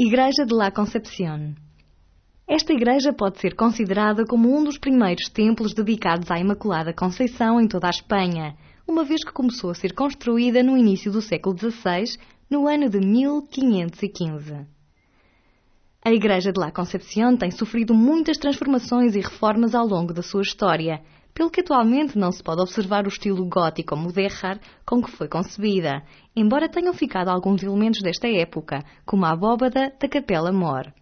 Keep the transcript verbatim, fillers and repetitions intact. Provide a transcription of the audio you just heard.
Igreja de La Concepción. Esta igreja pode ser considerada como um dos primeiros templos dedicados à Imaculada Conceição em toda a Espanha, uma vez que começou a ser construída no início do século dezasseis, no ano de mil quinhentos e quinze. A Igreja de La Concepción tem sofrido muitas transformações e reformas ao longo da sua história, pelo que atualmente não se pode observar o estilo gótico mudéjar com que foi concebida, embora tenham ficado alguns elementos desta época, como a abóbada da Capela Mor.